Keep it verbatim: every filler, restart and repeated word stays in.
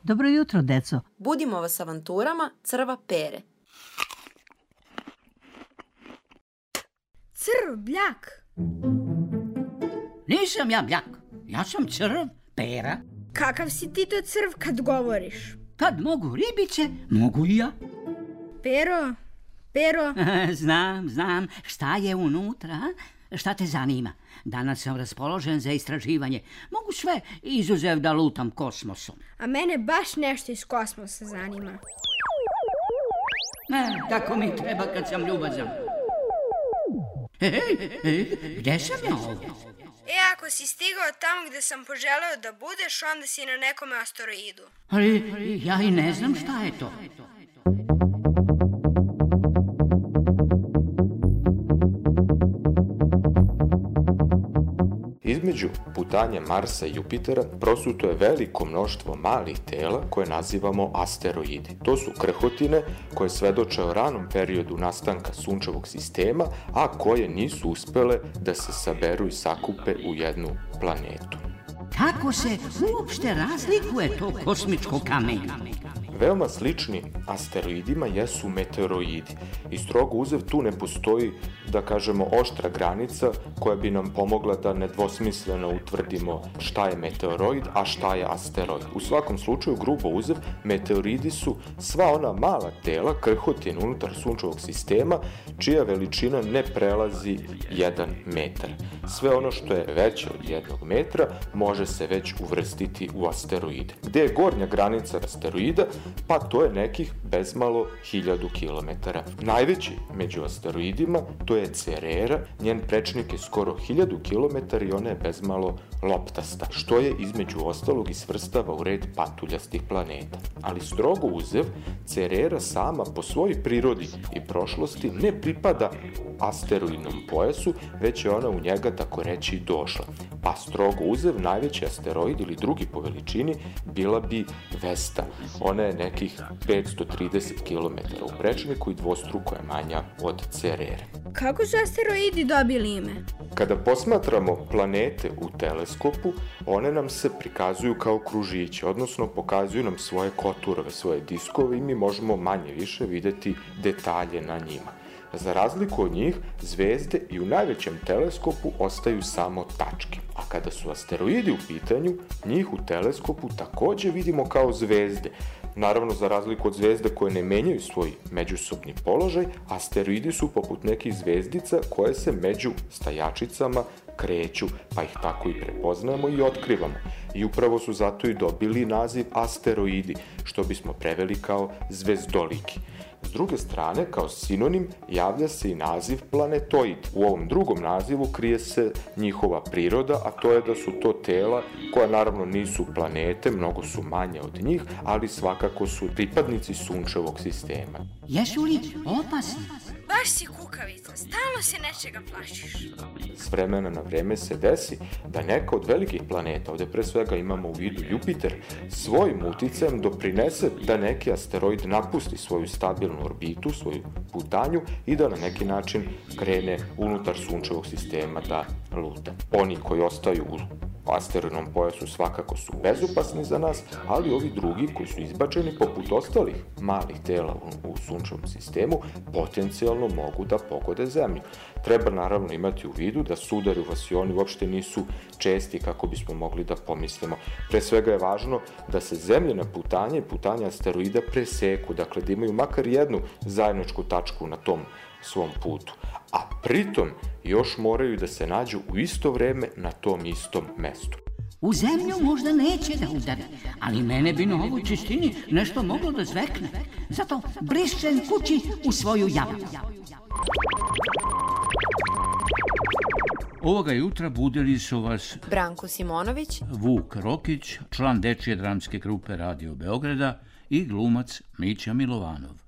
Dobro jutro, deco. Budimo vas avanturama crva Pere. Crv, bljak. Nisam ja bljak, ja sam crv Pera. Kakav si ti to crv kad govoriš? Kad mogu ribice, mogu i ja. Pero, Pero... Znam, znam, šta je unutra? Šta te zanima? Danas sam raspoložen za istraživanje. Mogu sve, izuzev da lutam kosmosom. A mene baš nešto iz kosmosa zanima. Ne, tako mi treba kad sam ljubazan. Ej, ej, gde sam ja ovdje? E, ako si stigao tamo gde sam poželeo da budeš, onda si na nekom asteroidu. Ali ja i ne znam šta je to. Između putanja Marsa i Jupitera prosuto je veliko mnoštvo malih tela koje nazivamo asteroidi. To su krhotine koje svedoče o ranom periodu nastanka sunčevog sistema, a koje nisu uspele da se saberu i sakupe u jednu planetu. Kako se uopšte razlikuje to kosmičko kamenje? Veoma slični asteroidima jesu meteoroidi i strogo uzev tu ne postoji, da kažemo, oštra granica koja bi nam pomogla da nedvosmisleno utvrdimo šta je meteoroid, a šta je asteroid. U svakom slučaju, grubo uzev, meteoridi su sva ona mala tela, krhotine unutar sunčevog sistema, čija veličina ne prelazi jedan metar. Sve ono što je veće od jednog metra može se već uvrstiti u asteroide. Gde je gornja granica asteroida? Pa to je nekih bezmalo hiljadu kilometara. Najveći među asteroidima to je Cerera, njen prečnik je skoro hiljadu kilometara i ona je bezmalo loptasta, što je između ostalog i svrstava u red patuljastih planeta. Ali strogo uzev, Cerera sama po svojoj prirodi i prošlosti ne pripada asteroidnom pojasu, već je ona u njega, tako reći, došla. Pa strogo uzev, najveći asteroid ili drugi po veličini bila bi Vesta. Ona je nekih petsto trideset kilometara u prečniku i dvostruko je manja od Cerere. Kako su asteroidi dobili ime? Kada posmatramo planete u teleskopu, one nam se prikazuju kao kružići, odnosno pokazuju nam svoje koturove, svoje diskove i mi možemo manje više videti detalje na njima. Za razliku od njih, zvezde i u najvećem teleskopu ostaju samo tačke. A kada su asteroidi u pitanju, njih u teleskopu takođe vidimo kao zvezde. Naravno, za razliku od zvezde koje ne menjaju svoj međusobni položaj, asteroidi su poput nekih zvezdica koje se među stajačicama kreću, pa ih tako i prepoznajemo i otkrivamo. I upravo su zato i dobili naziv asteroidi, što bismo preveli kao zvezdoliki. S druge strane, kao sinonim, javlja se i naziv planetoid. U ovom drugom nazivu krije se njihova priroda, a to je da su to tela koja naravno nisu planete, mnogo su manje od njih, ali svakako su pripadnici sunčevog sistema. Jesu li opasni? Baš si kukavica, stalno se nečega plašiš. S vremena na vreme se desi da neka od velikih planeta, ovde pre svega imamo u vidu Jupiter, svojim uticajem doprinese da neki asteroid napusti svoju stabilnu orbitu, svoju putanju i da na neki način krene unutar sunčevog sistema da luta. Oni koji ostaju u asteroidnom pojasu svakako su bezopasni za nas, ali ovi drugi koji su izbačeni poput ostalih malih tela u, u sunčevom sistemu potencijalno mogu da pogode Zemlju. Treba naravno imati u vidu da sudari u vasioni uopšte nisu česti kako bismo mogli da pomislimo. Pre svega je važno da se zemljena putanja i putanja asteroida preseku, dakle da imaju makar jednu zajedničku tačku na tom svom putu. A pritom još moraju da se nađu u isto vreme na tom istom mestu. U zemlju možda neće da udari, ali mene bi na ovoj čistini nešto moglo da zvekne. Zato brišćem kući u svoju javu. Ovoga jutra budili su vas Branko Simonović, Vuk Rokić, član dečije dramske grupe Radio Beograda i glumac Mića Milovanov.